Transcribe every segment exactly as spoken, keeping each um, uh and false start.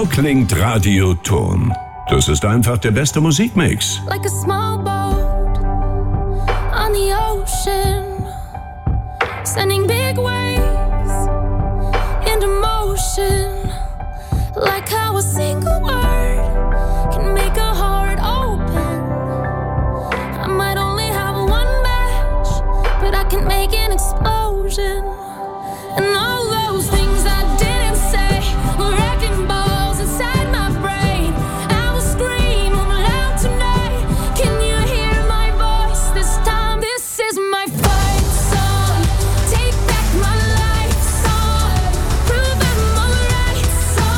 klingt Radioton. Das ist einfach der beste Musikmix. Like a small boat on the ocean, sending big waves into motion. Like how a single word can make a heart open. I might only have one match, but I can make an explosion. And all those things I didn't say were wrecking balls inside my brain. I will scream loud tonight. Can you hear my voice this time? This is my fight song. Take back my life song. Prove I'm alright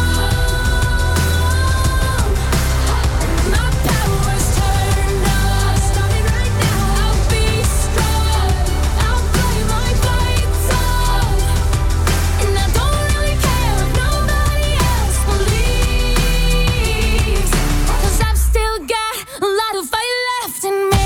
song. My power's turned on. Starting right now. I'll be strong. I'll play my fight song. And I don't really care if nobody else believes, 'cause I've still got a lot of fight left in me.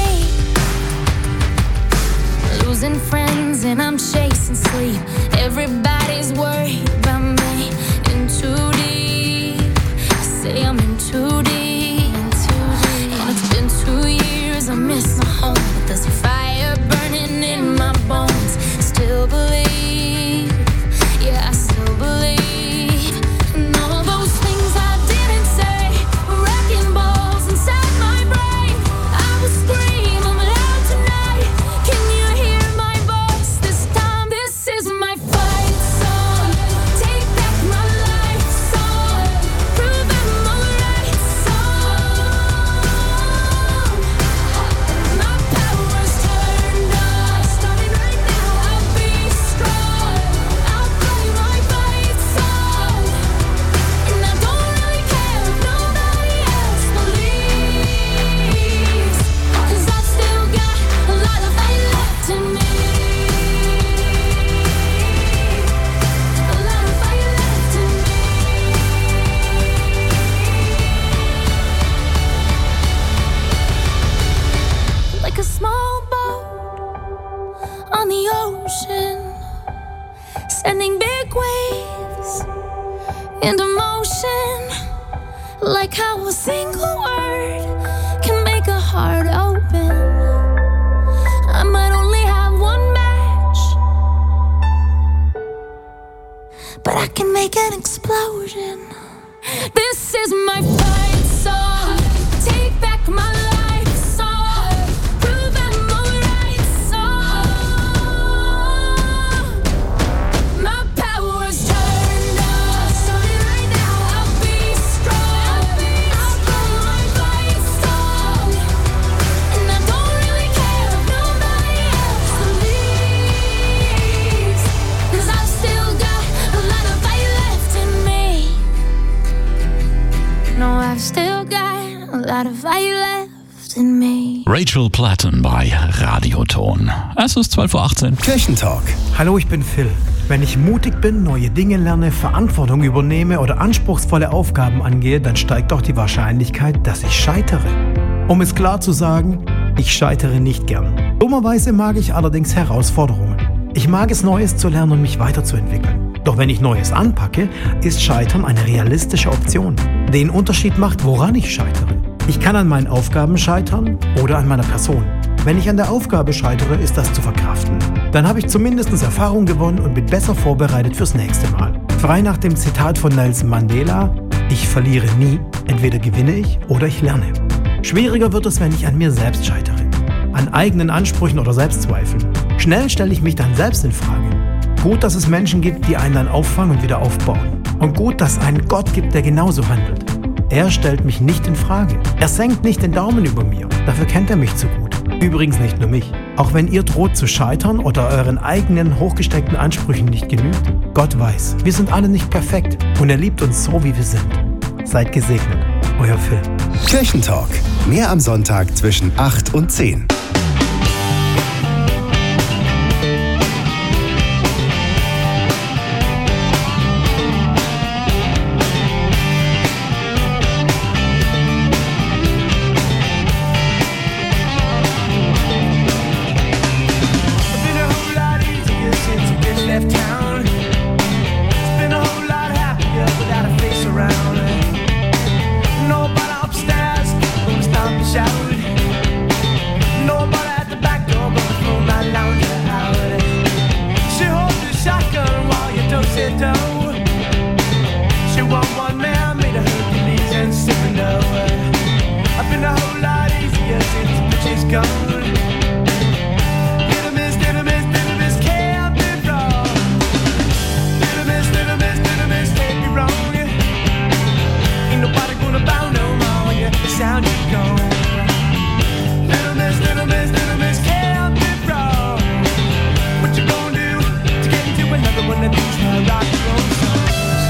Losing friends and I'm chasing sleep. Everybody's worried about me. In too deep. I say I'm in too deep. And it's been two years, I miss my home. But there's a fire burning in my bones. Still believe, yeah, I still believe. And all those things I didn't say were wrecking balls inside my brain. I will scream I'm loud tonight. Can you hear my voice this time? This is my fight song. Take back my life song. Prove I'm alright song. My power's turned on. Starting right now. I'll be strong. I'll play my fight song. And I don't really care if nobody else believes, 'cause I've still got a lot of fight left in me. A lot of fight left in me. Like a small boat on the ocean, sending big waves into motion. Like how a single word can make a heart open. I might only have one match, but I can make an explosion. This is my fight song. Take back my life song. Prove I'm alright song. My power's turned on. Starting right now. I'll be strong. I'll play my fight song. And I don't really care if nobody else believes, 'cause I've still got a lot of fight left in me. No, I've still got a lot of fight left in me. Rachel Platten bei Radioton. Es ist zwölf Uhr achtzehn. Kirchentalk. Hallo, ich bin Phil. Wenn ich mutig bin, neue Dinge lerne, Verantwortung übernehme oder anspruchsvolle Aufgaben angehe, dann steigt auch die Wahrscheinlichkeit, dass ich scheitere. Um es klar zu sagen, ich scheitere nicht gern. Dummerweise mag ich allerdings Herausforderungen. Ich mag es, Neues zu lernen und mich weiterzuentwickeln. Doch wenn ich Neues anpacke, ist Scheitern eine realistische Option. Den Unterschied macht, woran ich scheitere. Ich kann an meinen Aufgaben scheitern oder an meiner Person. Wenn ich an der Aufgabe scheitere, ist das zu verkraften. Dann habe ich zumindest Erfahrung gewonnen und bin besser vorbereitet fürs nächste Mal. Frei nach dem Zitat von Nelson Mandela: Ich verliere nie, entweder gewinne ich oder ich lerne. Schwieriger wird es, wenn ich an mir selbst scheitere. An eigenen Ansprüchen oder Selbstzweifeln. Schnell stelle ich mich dann selbst in Frage. Gut, dass es Menschen gibt, die einen dann auffangen und wieder aufbauen. Und gut, dass es einen Gott gibt, der genauso handelt. Er stellt mich nicht in Frage. Er senkt nicht den Daumen über mir. Dafür kennt er mich zu gut. Übrigens nicht nur mich. Auch wenn ihr droht zu scheitern oder euren eigenen hochgesteckten Ansprüchen nicht genügt, Gott weiß, wir sind alle nicht perfekt und er liebt uns so, wie wir sind. Seid gesegnet. Euer Phil. Kirchentalk. Mehr am Sonntag zwischen acht und zehn. Left town. It's been a whole lot happier without a face around. dough. She want one man, made a Hercules and Cyrano. I've been a whole lot easier since the bitch is gone. Little miss, little miss, little miss, can't be wrong. Little miss, little miss, little miss, can't be wrong. Ain't nobody gonna bow no more when you sound you gone. Little miss, little miss, little miss, can't be wrong. What you gonna do to get into another one of these my rock and roll songs?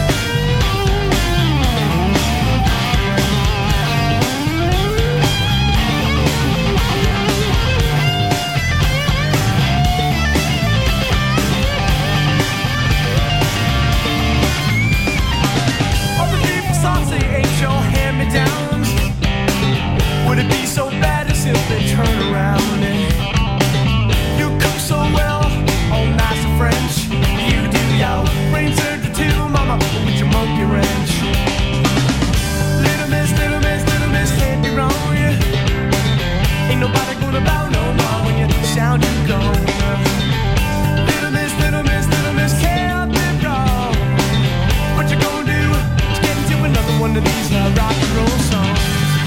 All the people saucy ain't your hand-me-downs. Would it be so bad to simply turn around and you cook so well, all nice and French. You do your brain surgery too, mama, with your monkey wrench. Little miss, little miss, little miss, can't be wrong, yeah. Ain't nobody gonna bow no more when you sound you gone. Little miss, little miss, little miss, can't be wrong. What you gonna do to get into another one of these uh, rock and roll songs?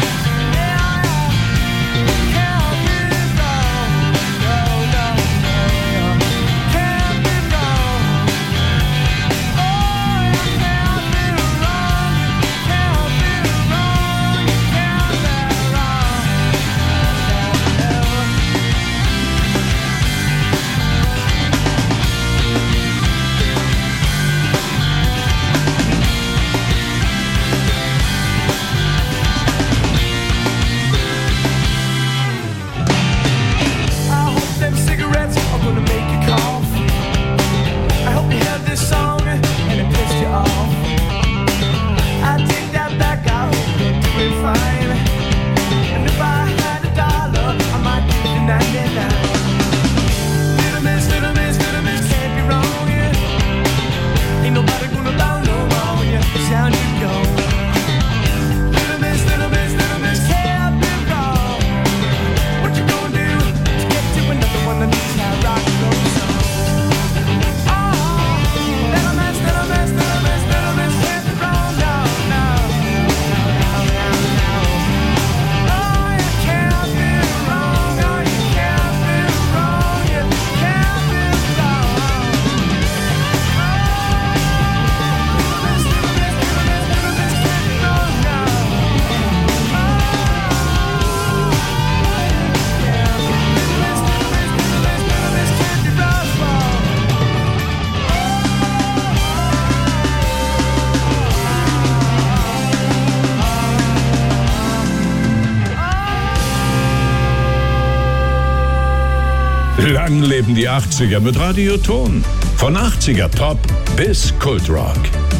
Lang leben die achtziger mit Radioton. Von achtziger Pop bis Kultrock.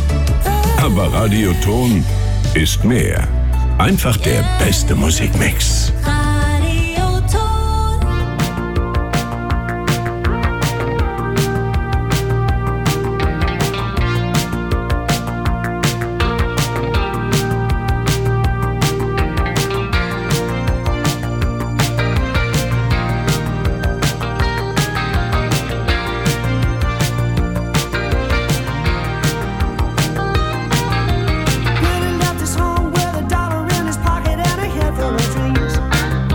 Aber Radioton ist mehr. Einfach der beste Musikmix. Running out this home with a dollar in his pocket and a head full of dreams.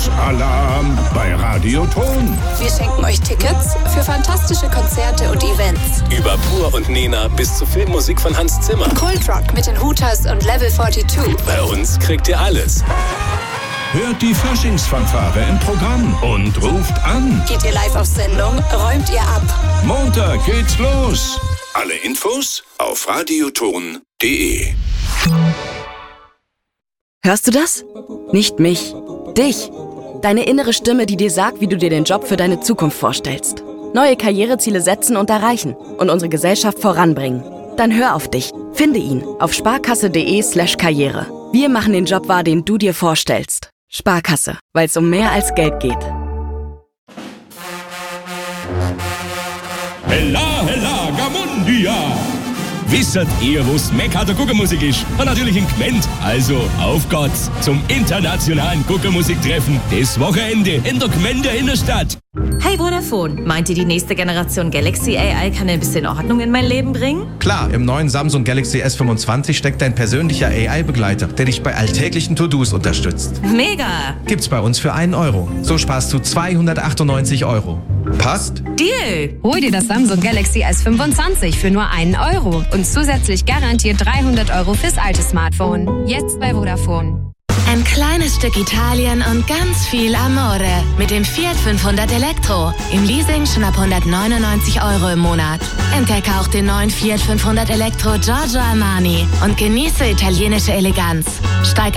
Großalarm bei Radioton. Wir schenken euch Tickets für fantastische Konzerte und Events. Über Pur und Nena bis zu Filmmusik von Hans Zimmer. Kultrock mit den Hooters und Level zweiundvierzig. Bei uns kriegt ihr alles. Hört die Faschingsfanfare im Programm und ruft an. Geht ihr live auf Sendung, räumt ihr ab. Montag geht's los. Alle Infos auf radioton punkt de. Hörst du das? Nicht mich, dich. Deine innere Stimme, die dir sagt, wie du dir den Job für deine Zukunft vorstellst. Neue Karriereziele setzen und erreichen und unsere Gesellschaft voranbringen. Dann hör auf dich. Finde ihn auf sparkasse.de slash Karriere. Wir machen den Job wahr, den du dir vorstellst. Sparkasse, weil es um mehr als Geld geht. Hella, hella, Gamundia! Wisset ihr, wo's Mekka der Guckermusik ist? Und natürlich in Gment. Also auf geht's zum internationalen Guckermusiktreffen. Das Wochenende in der Gmenter Innenstadt. Hey Vodafone, meint ihr, die nächste Generation Galaxy A I kann ein bisschen Ordnung in mein Leben bringen? Klar, im neuen Samsung Galaxy S fünfundzwanzig steckt dein persönlicher A I-Begleiter, der dich bei alltäglichen To-Dos unterstützt. Mega! Gibt's bei uns für einen Euro. So sparst du zweihundertachtundneunzig Euro. Passt? Deal! Hol dir das Samsung Galaxy S fünfundzwanzig für nur einen Euro und zusätzlich garantiert dreihundert Euro fürs alte Smartphone. Jetzt bei Vodafone. Ein kleines Stück Italien und ganz viel Amore mit dem Fiat fünfhundert Elektro. Im Leasing schon ab hundertneunundneunzig Euro im Monat. Entdecke auch den neuen Fiat fünfhundert Elektro Giorgio Armani und genieße italienische Eleganz. Steig